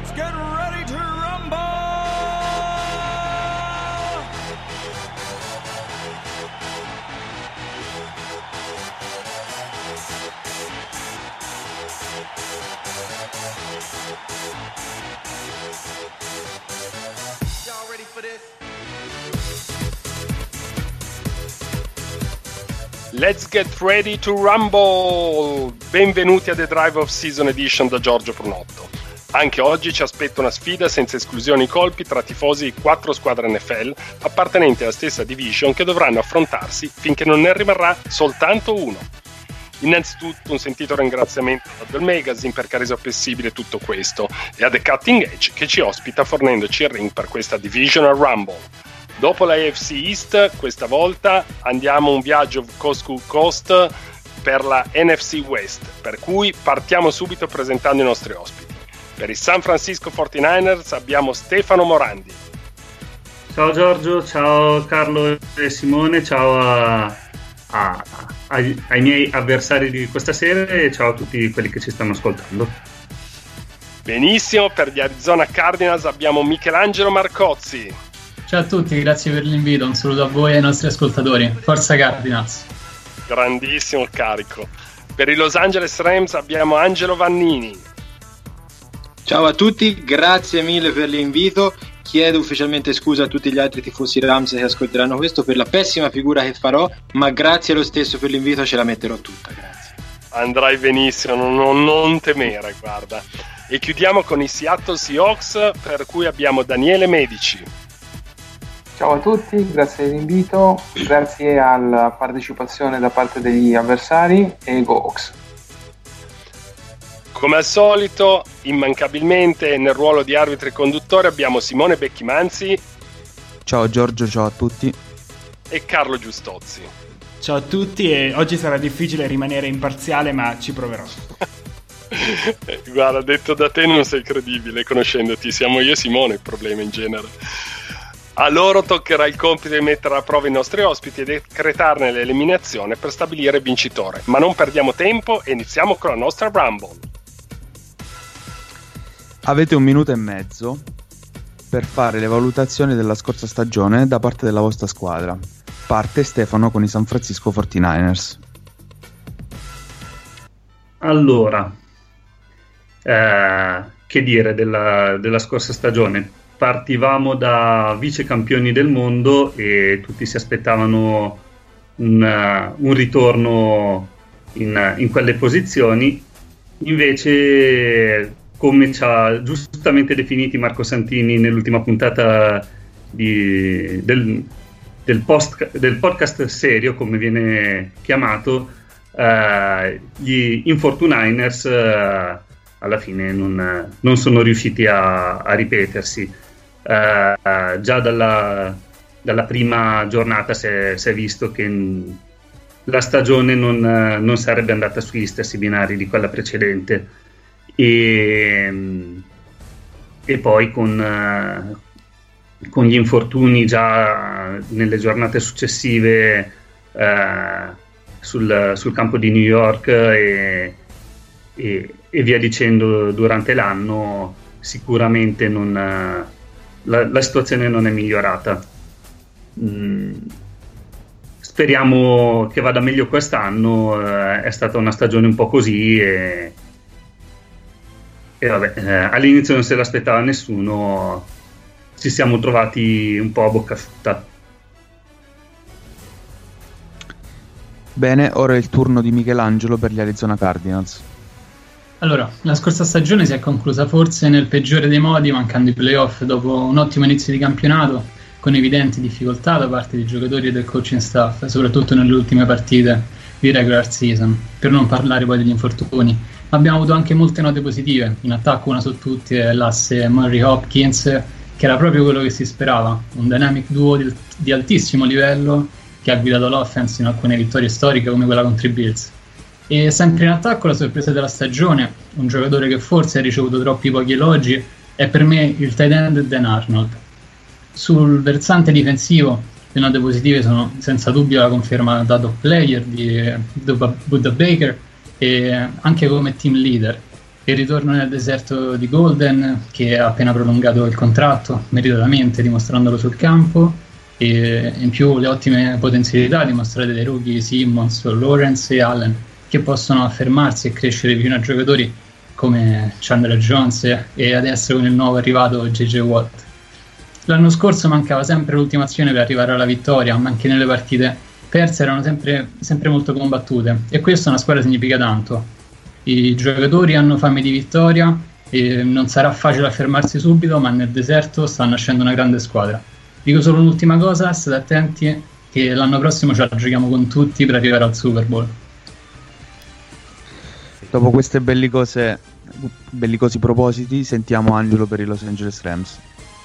Get ready to rumble! Y'all ready for this? Let's get ready to rumble! Benvenuti a The Drive of Season Edition da Giorgio Brunotto. Anche oggi ci aspetta una sfida senza esclusioni colpi tra tifosi di 4 squadre NFL appartenenti alla stessa division che dovranno affrontarsi finché non ne rimarrà soltanto uno. Innanzitutto un sentito ringraziamento a Del Magazine perché ha reso possibile tutto questo e a The Cutting Edge che ci ospita fornendoci il ring per questa Divisional Rumble. Dopo la AFC East, questa volta andiamo un viaggio coast to coast per la NFC West, per cui partiamo subito presentando i nostri ospiti. Per i San Francisco 49ers abbiamo Stefano Morandi. Ciao Giorgio, ciao Carlo e Simone, ciao ai miei avversari di questa sera e ciao a tutti quelli che ci stanno ascoltando. Benissimo, per gli Arizona Cardinals abbiamo Michelangelo Marcozzi. Ciao a tutti, grazie per l'invito, un saluto a voi e ai nostri ascoltatori. Forza Cardinals! Grandissimo il carico. Per i Los Angeles Rams abbiamo Angelo Vannini. Ciao a tutti, grazie mille per l'invito. Chiedo ufficialmente scusa a tutti gli altri tifosi Rams che ascolteranno questo per la pessima figura che farò, ma grazie lo stesso per l'invito, ce la metterò tutta, grazie. Andrai benissimo, non temere, guarda. E chiudiamo con i Seattle Seahawks, per cui abbiamo Daniele Medici. Ciao a tutti, grazie dell'invito, grazie alla partecipazione da parte degli avversari e Go Hawks. Come al solito, immancabilmente nel ruolo di arbitro e conduttore abbiamo Simone Becchimanzi. Ciao Giorgio, ciao a tutti. E Carlo Giustozzi. Ciao a tutti e oggi sarà difficile rimanere imparziale ma ci proverò. Guarda, detto da te non sei credibile, conoscendoti, siamo io e Simone il problema in genere. A loro toccherà il compito di mettere a prova i nostri ospiti e decretarne l'eliminazione per stabilire il vincitore. Ma non perdiamo tempo e iniziamo con la nostra Rumble. Avete 1 minuto e mezzo per fare le valutazioni della scorsa stagione da parte della vostra squadra. Parte Stefano con i San Francisco 49ers. Allora, che dire della scorsa stagione? Partivamo da vice campioni del mondo e tutti si aspettavano un ritorno in quelle posizioni. Invece, come ci ha giustamente definiti Marco Santini nell'ultima puntata del podcast serio, come viene chiamato, gli Infortuniners alla fine non sono riusciti a ripetersi. Già dalla prima giornata si è visto che la stagione non sarebbe andata sugli stessi binari di quella precedente e poi con gli infortuni già nelle giornate successive sul campo di New York e via dicendo durante l'anno, sicuramente la situazione non è migliorata. Speriamo che vada meglio quest'anno. È stata una stagione un po' così e vabbè, all'inizio non se l'aspettava nessuno, ci siamo trovati un po' a bocca asciutta. Bene, ora è il turno di Michelangelo per gli Arizona Cardinals. Allora, la scorsa stagione si è conclusa forse nel peggiore dei modi, mancando i playoff dopo un ottimo inizio di campionato, con evidenti difficoltà da parte dei giocatori e del coaching staff, soprattutto nelle ultime partite di regular season, per non parlare poi degli infortuni. Abbiamo avuto anche molte note positive, in attacco una su tutte è l'asse Murray Hopkins, che era proprio quello che si sperava, un dynamic duo di altissimo livello che ha guidato l'offense in alcune vittorie storiche come quella contro i Bills. E sempre in attacco la sorpresa della stagione, un giocatore che forse ha ricevuto troppi pochi elogi, è per me il tight end Dan Arnold. Sul versante difensivo le note positive sono senza dubbio la conferma da top player di Budda Baker e anche come team leader. Il ritorno nel deserto di Golden, che ha appena prolungato il contratto meritatamente, dimostrandolo sul campo, e in più le ottime potenzialità dimostrate dai rookie Simmons, Lawrence e Allen, che possono affermarsi e crescere vicino a giocatori come Chandler Jones e adesso con il nuovo arrivato J.J. Watt. L'anno scorso mancava sempre l'ultima azione per arrivare alla vittoria, ma anche nelle partite perse erano sempre molto combattute, e questo a una squadra significa tanto. I giocatori hanno fame di vittoria e non sarà facile affermarsi subito, ma nel deserto sta nascendo una grande squadra. Dico solo un'ultima cosa: state attenti che l'anno prossimo ce la giochiamo con tutti per arrivare al Super Bowl. Dopo queste bellicosi propositi, sentiamo Angelo per i Los Angeles Rams.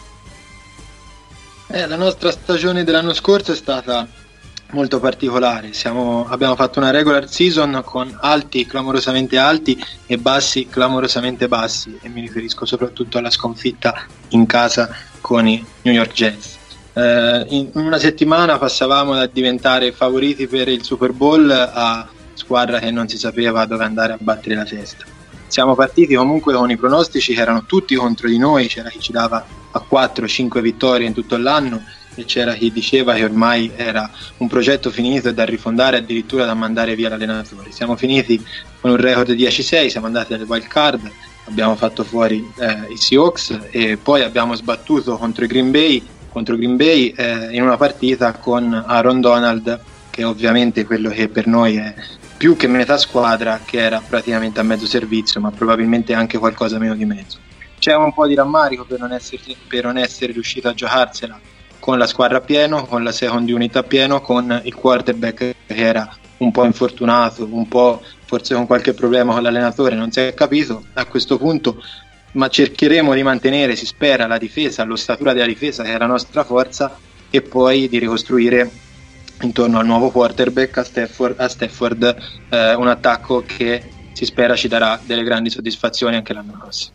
La nostra stagione dell'anno scorso è stata molto particolare. Abbiamo fatto una regular season con alti clamorosamente alti e bassi clamorosamente bassi, e mi riferisco soprattutto alla sconfitta in casa con i New York Jets. In una settimana passavamo da diventare favoriti per il Super Bowl a squadra che non si sapeva dove andare a battere la testa. Siamo partiti comunque con i pronostici che erano tutti contro di noi, c'era chi ci dava a 4-5 vittorie in tutto l'anno e c'era chi diceva che ormai era un progetto finito e da rifondare, addirittura da mandare via l'allenatore. Siamo finiti con un record 10-6, siamo andati alle wild card, abbiamo fatto fuori i Seahawks e poi abbiamo sbattuto contro Green Bay in una partita con Aaron Donald, che ovviamente quello che per noi è più che metà squadra, che era praticamente a mezzo servizio, ma probabilmente anche qualcosa meno di mezzo. C'è un po' di rammarico per non essere riuscito a giocarsela con la squadra a pieno, con la second unit a pieno, con il quarterback che era un po' infortunato, un po' forse con qualche problema con l'allenatore, non si è capito a questo punto, ma cercheremo di mantenere, si spera, la difesa, l'ossatura della difesa che è la nostra forza, e poi di ricostruire intorno al nuovo quarterback, a Stafford, un attacco che si spera ci darà delle grandi soddisfazioni anche l'anno prossimo.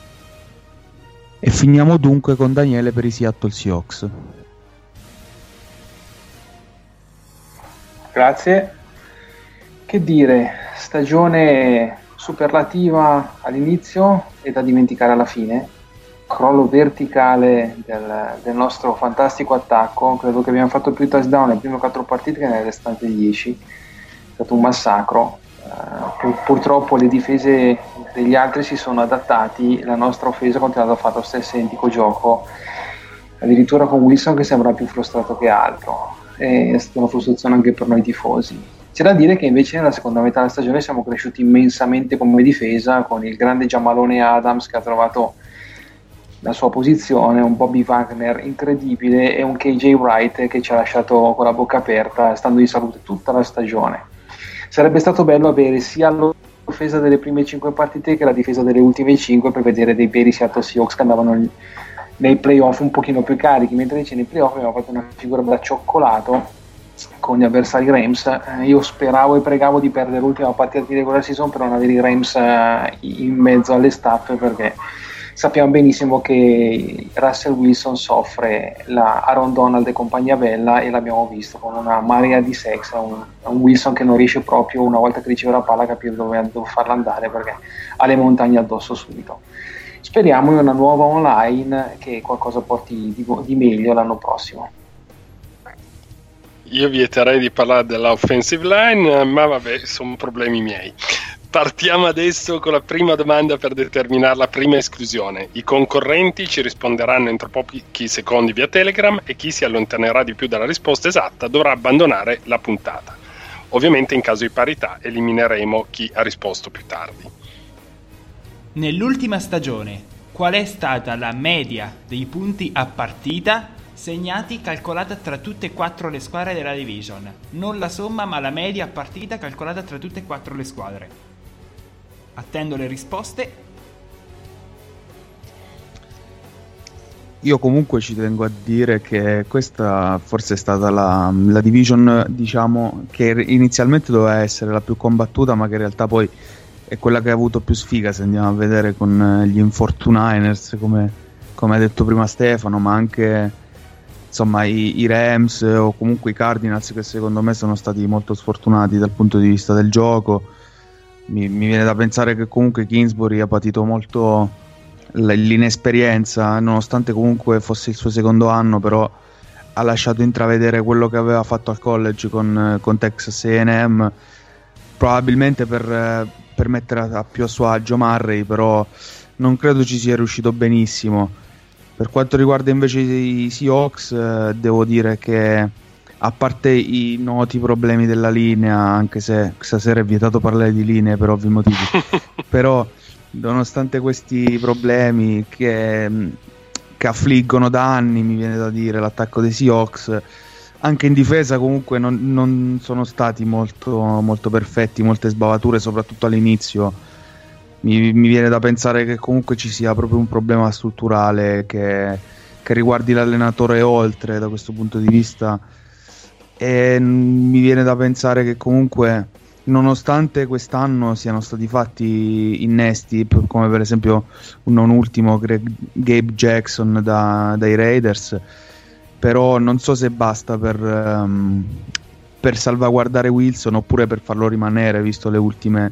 E finiamo dunque con Daniele per i Seattle Seahawks. Grazie. Che dire, stagione superlativa all'inizio e da dimenticare alla fine. Crollo verticale del nostro fantastico attacco. Credo che abbiamo fatto più touchdown nelle prime 4 partite che nelle restanti 10. È stato un massacro. Purtroppo le difese degli altri si sono adattati, la nostra offesa ha continuato a fare lo stesso identico gioco, addirittura con Wilson che sembra più frustrato che altro. È stata una frustrazione anche per noi tifosi. C'è da dire che invece nella seconda metà della stagione siamo cresciuti immensamente come difesa, con il grande Jamalone Adams che ha trovato la sua posizione, un Bobby Wagner incredibile e un KJ Wright che ci ha lasciato con la bocca aperta, stando in salute tutta la stagione. Sarebbe stato bello avere sia l'offesa delle prime 5 partite che la difesa delle ultime 5 per vedere dei veri Seattle Seahawks che andavano nei playoff un pochino più carichi, mentre invece nei playoff abbiamo fatto una figura da cioccolato con gli avversari Rams. Io speravo e pregavo di perdere l'ultima partita di regular season per non avere i Rams in mezzo alle staffe, perché sappiamo benissimo che Russell Wilson soffre la Aaron Donald e compagnia bella, e l'abbiamo visto con una marea di sex, un Wilson che non riesce proprio, una volta che riceve la palla, a capire dove farla andare, perché ha le montagne addosso subito. Speriamo in una nuova online che qualcosa porti di meglio l'anno prossimo. Io vieterei di parlare della offensive line, ma vabbè, sono problemi miei. Partiamo adesso con la prima domanda per determinare la prima esclusione. I concorrenti ci risponderanno entro pochi secondi via Telegram e chi si allontanerà di più dalla risposta esatta dovrà abbandonare la puntata. Ovviamente in caso di parità elimineremo chi ha risposto più tardi. Nell'ultima stagione, qual è stata la media dei punti a partita segnati calcolata tra tutte e 4 le squadre della division? Non la somma, ma la media a partita calcolata tra tutte e 4 le squadre. Attendo le risposte. Io comunque ci tengo a dire che questa forse è stata la division, diciamo, che inizialmente doveva essere la più combattuta, ma che in realtà poi è quella che ha avuto più sfiga, se andiamo a vedere con gli Infortuniners, come ha detto prima Stefano, ma anche insomma i Rams o comunque i Cardinals, che secondo me sono stati molto sfortunati dal punto di vista del gioco. mi viene da pensare che comunque Kingsbury ha patito molto l'inesperienza, nonostante comunque fosse il suo secondo anno, però ha lasciato intravedere quello che aveva fatto al college con Texas A&M, probabilmente per mettere a più a suo agio Murray, però non credo ci sia riuscito benissimo. Per quanto riguarda invece i Seahawks, devo dire che, a parte i noti problemi della linea, anche se stasera è vietato parlare di linee per ovvi motivi, però nonostante questi problemi che affliggono da anni, mi viene da dire, l'attacco dei Seahawks, anche in difesa comunque non sono stati molto, molto perfetti, molte sbavature, soprattutto all'inizio. Mi viene da pensare che comunque ci sia proprio un problema strutturale che riguardi l'allenatore oltre, da questo punto di vista, e mi viene da pensare che comunque, nonostante quest'anno siano stati fatti innesti, come per esempio non ultimo Gabe Jackson dai Raiders, però non so se basta per salvaguardare Wilson oppure per farlo rimanere, visto gli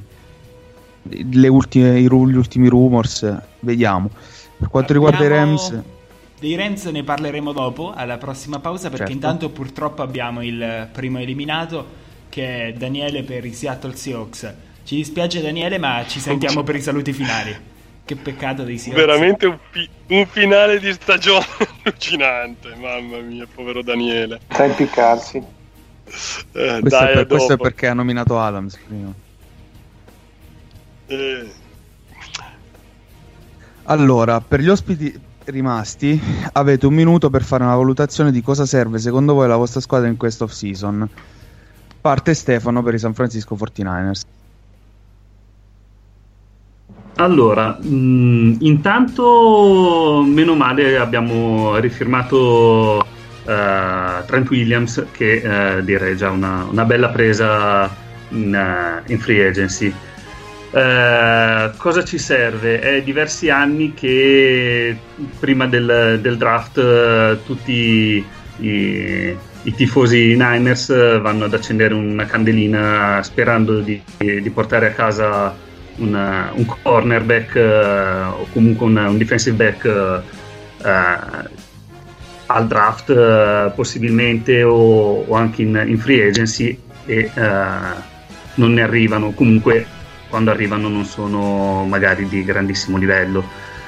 ultimi rumors. Vediamo. Per quanto riguarda i Rams, dei Rams ne parleremo dopo, alla prossima pausa, perché certo. Intanto purtroppo abbiamo il primo eliminato, che è Daniele per i Seattle Seahawks. Ci dispiace Daniele, ma ci sentiamo per i saluti finali. Che peccato dei Seahawks. Veramente un finale di stagione allucinante, mamma mia, povero Daniele. Sta a impiccarsi. questo è perché ha nominato Adams prima. Allora, per gli ospiti rimasti avete un minuto per fare una valutazione di cosa serve secondo voi la vostra squadra in questa off season. Parte Stefano per i San Francisco 49ers. Allora, intanto meno male abbiamo rifirmato Trent Williams, che direi già una bella presa in free agency. Cosa ci serve? È diversi anni che prima del draft tutti i tifosi Niners vanno ad accendere una candelina sperando di portare a casa un cornerback o comunque un defensive back al draft, possibilmente o anche in free agency, e non ne arrivano. Comunque quando arrivano non sono magari di grandissimo livello,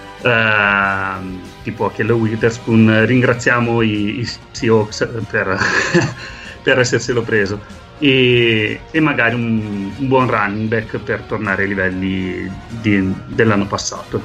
tipo Kelly Witherspoon. Ringraziamo i Seahawks per esserselo preso, e magari un buon running back per tornare ai livelli dell'anno passato.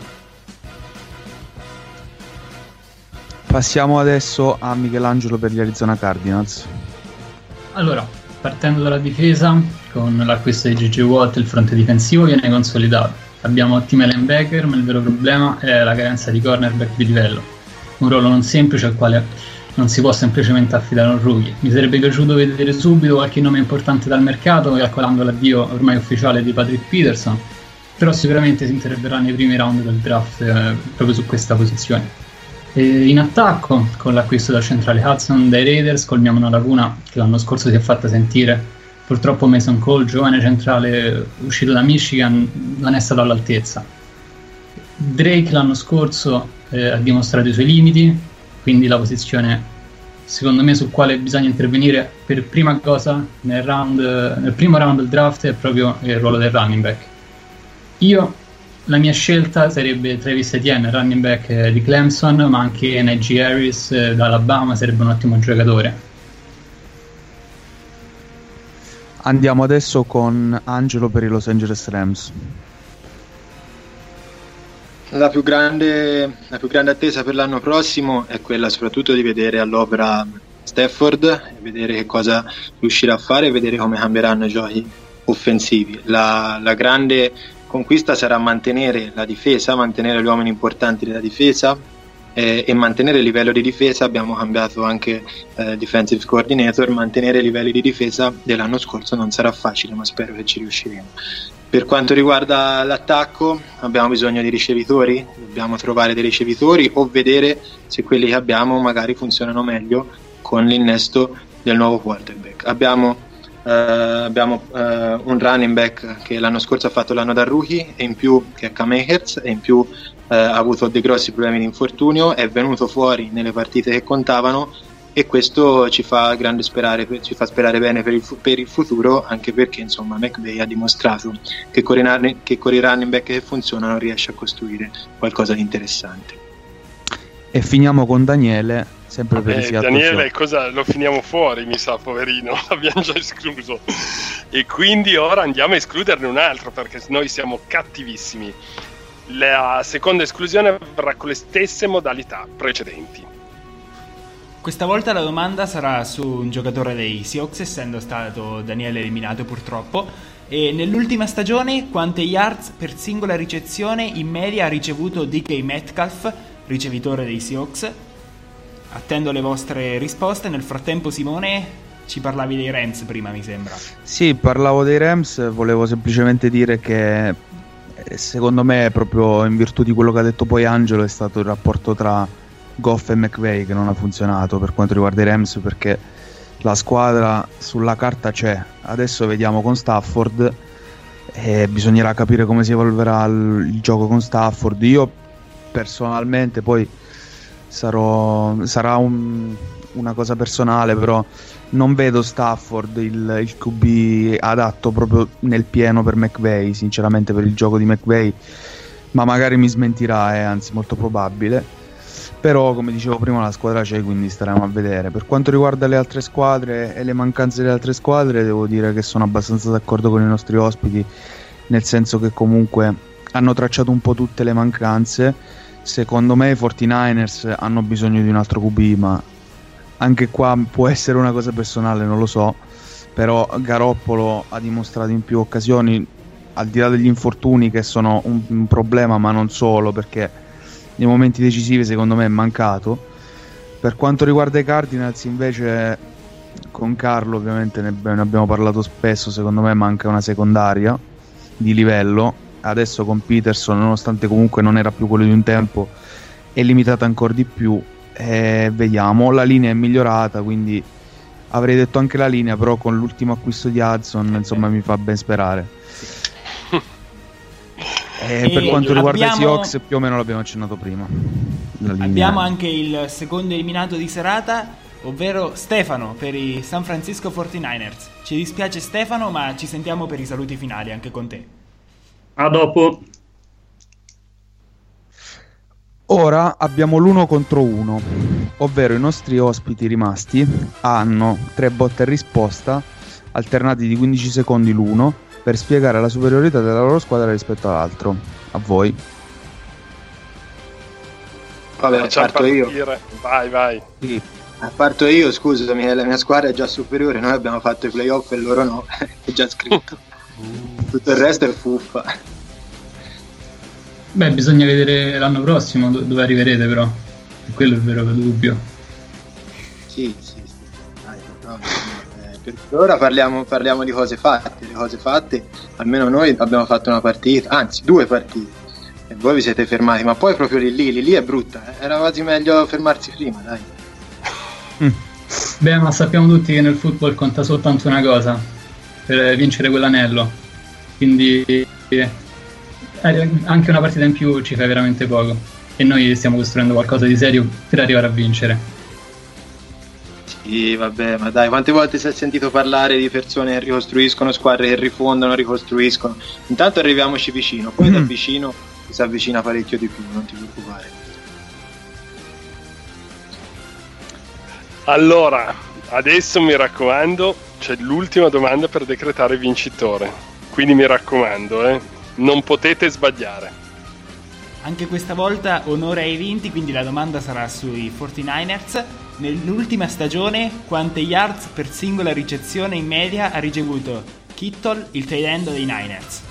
Passiamo adesso a Michelangelo per gli Arizona Cardinals. Allora, partendo dalla difesa, con l'acquisto di J.J. Watt il fronte difensivo viene consolidato. Abbiamo ottimi linebacker, ma il vero problema è la carenza di cornerback di livello, un ruolo non semplice al quale non si può semplicemente affidare un rookie. Mi sarebbe piaciuto vedere subito qualche nome importante dal mercato, calcolando l'addio ormai ufficiale di Patrick Peterson, però sicuramente si interverrà nei primi round del draft proprio su questa posizione. E in attacco, con l'acquisto da centrale Hudson dai Raiders, colmiamo una lacuna che l'anno scorso si è fatta sentire. Purtroppo Mason Cole, giovane centrale uscito da Michigan, non è stato all'altezza. Drake l'anno scorso ha dimostrato i suoi limiti, quindi la posizione secondo me sul quale bisogna intervenire per prima cosa nel primo round del draft è proprio il ruolo del running back. La mia scelta sarebbe Travis Etienne, running back di Clemson, ma anche Najee Harris da Alabama sarebbe un ottimo giocatore. Andiamo adesso con Angelo per i Los Angeles Rams. La più grande attesa per l'anno prossimo è quella soprattutto di vedere all'opera Stafford e vedere che cosa riuscirà a fare e vedere come cambieranno i giochi offensivi. La grande conquista sarà mantenere la difesa, mantenere gli uomini importanti della difesa e mantenere il livello di difesa. Abbiamo cambiato anche defensive coordinator. Mantenere i livelli di difesa dell'anno scorso non sarà facile, ma spero che ci riusciremo. Per quanto riguarda l'attacco, abbiamo bisogno di ricevitori, dobbiamo trovare dei ricevitori o vedere se quelli che abbiamo magari funzionano meglio con l'innesto del nuovo quarterback. Abbiamo abbiamo un running back che l'anno scorso ha fatto l'anno da rookie, e in più che è Cam Akers, e in più ha avuto dei grossi problemi di infortunio, è venuto fuori nelle partite che contavano, e questo ci fa sperare bene per il futuro, anche perché insomma McVay ha dimostrato che con i running back che funzionano riesce a costruire qualcosa di interessante. E finiamo con Daniele, sempre per i Seattle Daniele, Seahawks. cosa lo finiamo fuori, mi sa, poverino, l'abbiamo già escluso. E quindi ora andiamo a escluderne un altro, perché noi siamo cattivissimi. La seconda esclusione avverrà con le stesse modalità precedenti. Questa volta la domanda sarà su un giocatore dei Seahawks, essendo stato Daniele eliminato purtroppo. E nell'ultima stagione quante yards per singola ricezione in media ha ricevuto DK Metcalf, ricevitore dei Seahawks? Attendo le vostre risposte. Nel frattempo, Simone, ci parlavi dei Rams prima, mi sembra. Sì, parlavo dei Rams, volevo semplicemente dire che secondo me, proprio in virtù di quello che ha detto poi Angelo, è stato il rapporto tra Goff e McVay che non ha funzionato per quanto riguarda i Rams, perché la squadra sulla carta c'è. Adesso vediamo con Stafford, e bisognerà capire come si evolverà il gioco con Stafford. Io personalmente, poi sarà una cosa personale, però non vedo Stafford il QB adatto proprio nel pieno per McVay, sinceramente, per il gioco di McVay, ma magari mi smentirà, anzi molto probabile. Però, come dicevo prima, la squadra c'è, quindi staremo a vedere. Per quanto riguarda le altre squadre e le mancanze delle altre squadre, devo dire che sono abbastanza d'accordo con i nostri ospiti, nel senso che comunque hanno tracciato un po' tutte le mancanze. Secondo me i 49ers hanno bisogno di un altro QB, ma anche qua può essere una cosa personale, non lo so. Però Garoppolo ha dimostrato in più occasioni, al di là degli infortuni che sono un problema, ma non solo, perché nei momenti decisivi secondo me è mancato. Per quanto riguarda i Cardinals invece, con Carlo ovviamente ne abbiamo parlato spesso, secondo me manca una secondaria di livello. Adesso con Peterson, nonostante comunque non era più quello di un tempo, è limitata ancora di più. Vediamo, la linea è migliorata, quindi avrei detto anche la linea, però con l'ultimo acquisto di Hudson insomma mi fa ben sperare. Per quanto riguarda i Seahawks, più o meno l'abbiamo accennato prima. Abbiamo anche il secondo eliminato di serata, ovvero Stefano per i San Francisco 49ers. Ci dispiace Stefano, ma ci sentiamo per i saluti finali anche con te. A dopo. Ora abbiamo l'1 contro 1, ovvero i nostri ospiti rimasti hanno 3 botte e risposta alternati di 15 secondi l'uno per spiegare la superiorità della loro squadra rispetto all'altro. A voi. Vabbè, parto io. Vai. Sì. Parto io, scusami, la mia squadra è già superiore, noi abbiamo fatto i playoff e loro no, è già scritto. Tutto il resto è fuffa. Beh, bisogna vedere l'anno prossimo dove arriverete, però. Quello è il vero dubbio. Sì. Dai, no, per ora parliamo di cose fatte. Le cose fatte, almeno noi abbiamo fatto una partita, anzi 2 partite, e voi vi siete fermati, ma poi proprio lì è brutta, era quasi meglio fermarsi prima, dai. Beh, ma sappiamo tutti che nel football conta soltanto una cosa per vincere quell'anello, quindi anche una partita in più ci fa veramente poco, e noi stiamo costruendo qualcosa di serio per arrivare a vincere. Sì, vabbè, ma dai, quante volte si è sentito parlare di persone che ricostruiscono, squadre che rifondono, ricostruiscono. Intanto arriviamoci vicino, poi da vicino si avvicina parecchio di più, non ti preoccupare. Allora, adesso mi raccomando, c'è l'ultima domanda per decretare vincitore, quindi mi raccomando, non potete sbagliare. Anche questa volta onore ai vinti, quindi la domanda sarà sui 49ers. Nell'ultima stagione quante yards per singola ricezione in media ha ricevuto Kittle, il tight end dei Niners?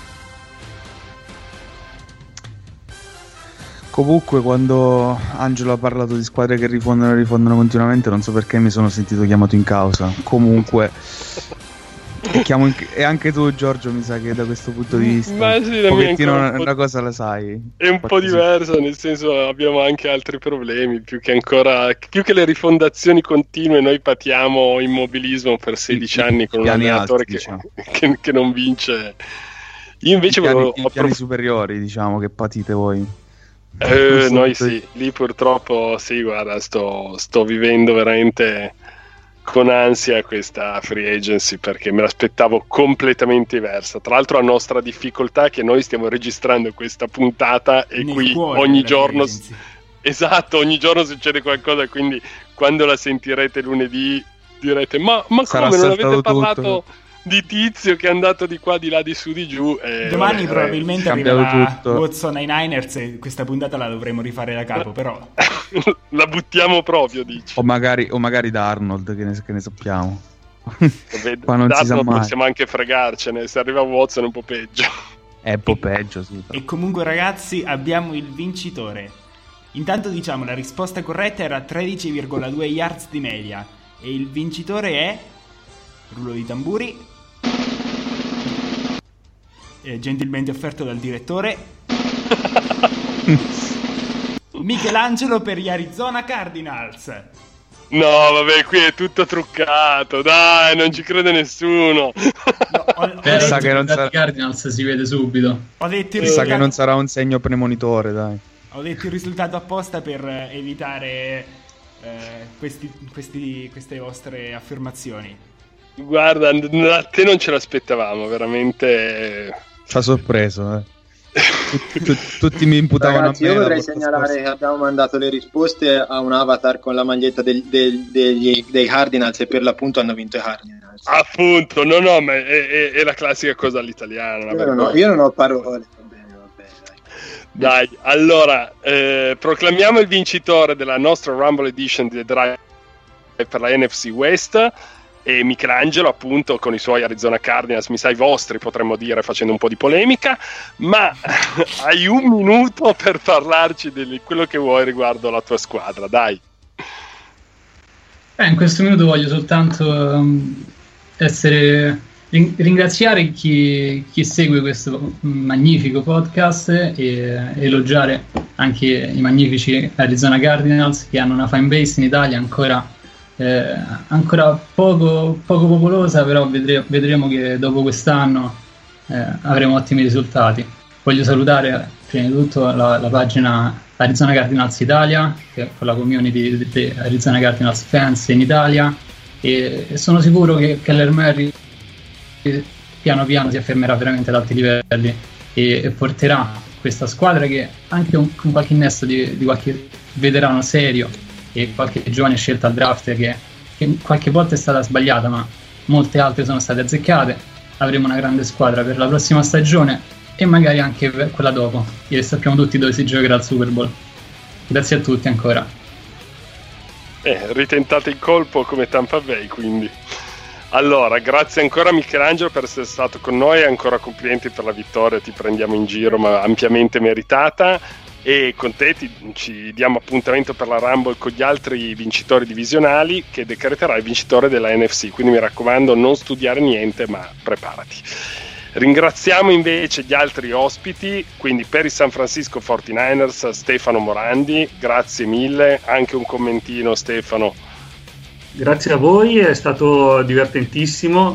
Comunque, quando Angelo ha parlato di squadre che rifondono continuamente, non so perché mi sono sentito chiamato in causa. Comunque E anche tu, Giorgio, mi sa che da questo punto di vista sì, un pochettino una cosa la sai. È un po' diversa, nel senso abbiamo anche altri problemi, più che le rifondazioni continue. Noi patiamo immobilismo per 16 anni con un allenatore che non vince. Io invece i piani superiori, diciamo, che patite voi. Noi sì, lì purtroppo sì, guarda, sto vivendo veramente con ansia questa free agency, perché me l'aspettavo completamente diversa. Tra l'altro, a nostra difficoltà è che noi stiamo registrando questa puntata e qui ogni giorno ogni giorno succede qualcosa, quindi quando la sentirete lunedì direte ma come non avete parlato di Tizio che è andato di qua, di là, di su, di giù. Domani probabilmente arriverà Watson ai Niners e questa puntata la dovremo rifare da capo, però la buttiamo proprio, dici. O magari da Arnold, che ne sappiamo. Qua non si sa mai. Possiamo anche fregarcene, se arriva Watson è un po' peggio. È un po' peggio, sì. E comunque, ragazzi, abbiamo il vincitore. Intanto diciamo, la risposta corretta era 13,2 yards di media e il vincitore è, rullo di tamburi, gentilmente offerto dal direttore, Michelangelo per gli Arizona Cardinals. No, vabbè, qui è tutto truccato, dai, non ci crede nessuno. Pensa che non sarà Cardinals, si vede subito. Pensa che non sarà un segno premonitore, dai. Ho detto il risultato apposta per evitare queste vostre affermazioni. Guarda, a te non ce l'aspettavamo, veramente. Ci ha sorpreso, Tutti mi imputavano. Ragazzi, io vorrei segnalare che abbiamo mandato le risposte a un avatar con la maglietta dei Cardinals e per l'appunto hanno vinto i Cardinals. Appunto, no, ma è la classica cosa all'italiana. Io non ho parole. Dai, allora proclamiamo il vincitore della nostra Rumble Edition di The Drive per la NFC West. E Michelangelo, appunto, con i suoi Arizona Cardinals, mi sa i vostri, potremmo dire, facendo un po' di polemica, ma hai un minuto per parlarci di quello che vuoi riguardo la tua squadra, dai. In questo minuto voglio soltanto ringraziare chi segue questo magnifico podcast e elogiare anche i magnifici Arizona Cardinals, che hanno una fanbase in Italia ancora poco popolosa, però vedremo che dopo quest'anno avremo ottimi risultati. Voglio salutare prima di tutto la pagina Arizona Cardinals Italia, che è la community di Arizona Cardinals fans in Italia, e sono sicuro che Kyler Murray piano piano si affermerà veramente ad alti livelli e porterà questa squadra, che anche con qualche innesto di qualche veterano serio e qualche giovane scelta al draft che qualche volta è stata sbagliata, ma molte altre sono state azzeccate. Avremo una grande squadra per la prossima stagione e magari anche per quella dopo, e sappiamo tutti dove si giocherà il Super Bowl. Grazie a tutti ancora. Ritentate il colpo come Tampa Bay, quindi. Allora, grazie ancora Michelangelo per essere stato con noi, ancora complimenti per la vittoria, ti prendiamo in giro, ma ampiamente meritata. E con te ci diamo appuntamento per la Rumble con gli altri vincitori divisionali, che decreterà il vincitore della NFC, quindi mi raccomando, non studiare niente, ma preparati. Ringraziamo invece gli altri ospiti, quindi per i San Francisco 49ers Stefano Morandi, grazie mille, anche un commentino Stefano. Grazie a voi, è stato divertentissimo.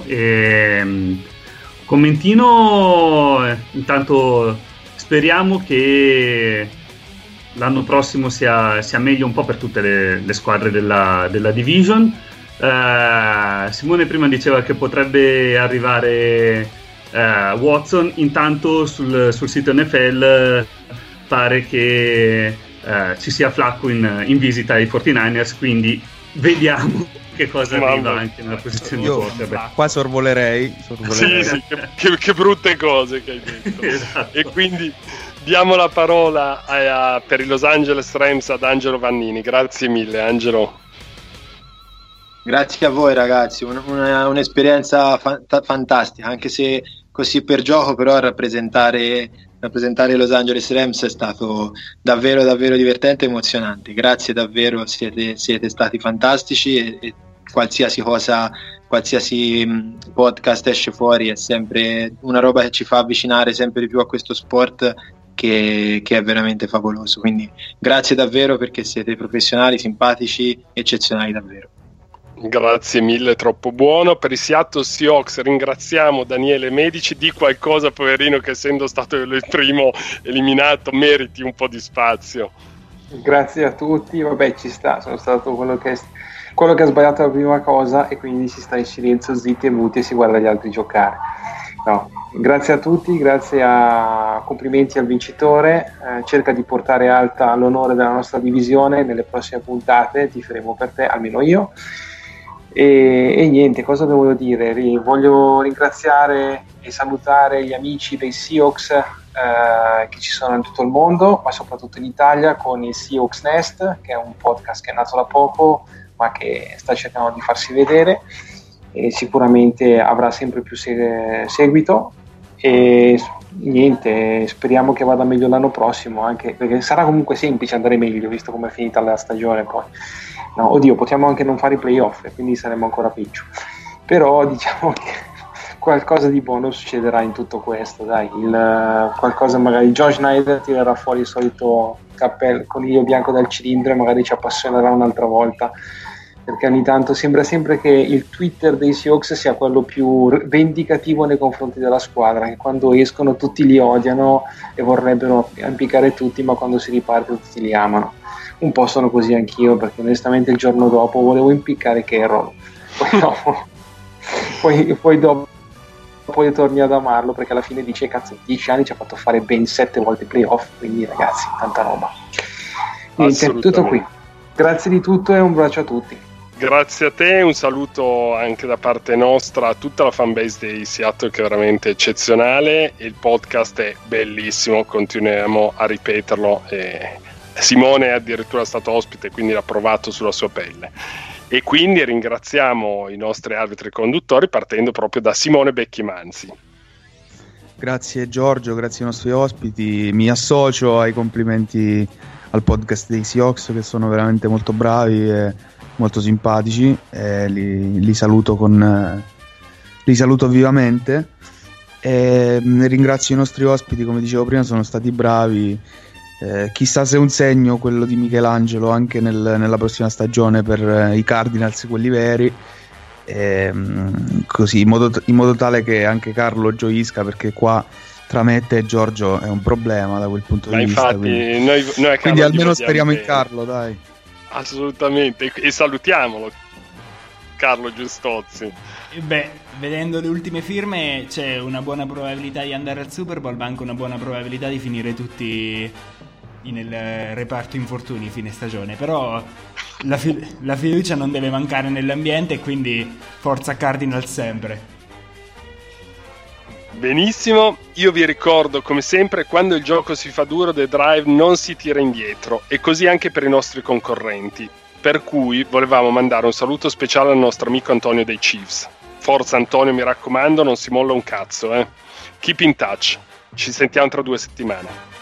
Commentino, intanto speriamo che l'anno prossimo sia meglio un po' per tutte le squadre della division. Simone prima diceva che potrebbe arrivare Watson, intanto sul sito NFL pare che ci sia Flacco in visita ai 49ers, quindi vediamo che cosa arriva anche nella posizione di quarterback. Qua sorvolerei. Sì, che brutte cose che hai detto. Esatto. E quindi diamo la parola per i Los Angeles Rams ad Angelo Vannini. Grazie mille, Angelo. Grazie a voi, ragazzi, un'esperienza fantastica, anche se così per gioco, però rappresentare i Los Angeles Rams è stato davvero davvero divertente e emozionante. Grazie davvero, siete stati fantastici e qualsiasi cosa qualsiasi podcast esce fuori è sempre una roba che ci fa avvicinare sempre di più a questo sport che è veramente favoloso. Quindi grazie davvero, perché siete professionali, simpatici, eccezionali davvero. Grazie mille, troppo buono. Per i Seattle Seahawks ringraziamo Daniele Medici. Di qualcosa, poverino, che essendo stato il primo eliminato meriti un po' di spazio. Grazie a tutti, vabbè, ci sta, sono stato quello che ha sbagliato la prima cosa e quindi si sta in silenzio, zitti e muti, e si guarda gli altri giocare. No, grazie a tutti, complimenti al vincitore, cerca di portare alta l'onore della nostra divisione nelle prossime puntate, tiferemo per te, almeno io. E niente, cosa devo dire? Voglio ringraziare e salutare gli amici dei Seahawks che ci sono in tutto il mondo, ma soprattutto in Italia, con il Seahawks Nest, che è un podcast che è nato da poco ma che sta cercando di farsi vedere e sicuramente avrà sempre più seguito. E niente, speriamo che vada meglio l'anno prossimo, anche perché sarà comunque semplice andare meglio visto come è finita la stagione. Poi no, oddio, potremmo anche non fare i playoff, quindi saremmo ancora peggio, però diciamo che qualcosa di buono succederà in tutto questo, dai. Qualcosa, magari John Schneider tirerà fuori il solito coniglio bianco dal cilindro e magari ci appassionerà un'altra volta, perché ogni tanto sembra sempre che il Twitter dei Seahawks sia quello più vendicativo nei confronti della squadra, che quando escono tutti li odiano e vorrebbero impiccare tutti, ma quando si riparte tutti li amano. Un po' sono così anch'io, perché onestamente il giorno dopo volevo impiccare Carroll, poi dopo torni ad amarlo, perché alla fine dice cazzo, 10 anni ci ha fatto fare ben 7 volte playoff, quindi ragazzi, tanta roba. Niente, tutto qui, grazie di tutto e un bacio a tutti. Grazie a te, un saluto anche da parte nostra a tutta la fanbase dei Seattle, che è veramente eccezionale. Il podcast è bellissimo, continuiamo a ripeterlo e Simone è addirittura stato ospite, quindi l'ha provato sulla sua pelle. E quindi ringraziamo i nostri arbitri conduttori, partendo proprio da Simone Becchimanzi. Grazie Giorgio, grazie ai nostri ospiti, mi associo ai complimenti al podcast dei Seahawks, che sono veramente molto bravi e molto simpatici, e li saluto vivamente, e ringrazio i nostri ospiti, come dicevo prima, sono stati bravi. Chissà se è un segno quello di Michelangelo anche nella prossima stagione per i Cardinals, quelli veri, così in modo tale che anche Carlo gioisca, perché qua tra me e te, Giorgio, è un problema da quel punto di vista. Infatti, quindi almeno speriamo in Carlo, dai. Assolutamente, e salutiamolo Carlo Giustozzi. Beh, vedendo le ultime firme c'è una buona probabilità di andare al Super Bowl, ma anche una buona probabilità di finire tutti nel reparto infortuni fine stagione. Però la fiducia non deve mancare nell'ambiente, quindi forza Cardinals sempre. Benissimo, io vi ricordo come sempre, quando il gioco si fa duro, The Drive non si tira indietro, e così anche per i nostri concorrenti, per cui volevamo mandare un saluto speciale al nostro amico Antonio dei Chiefs. Forza Antonio, mi raccomando, non si molla un cazzo, Keep in touch, ci sentiamo tra 2 settimane.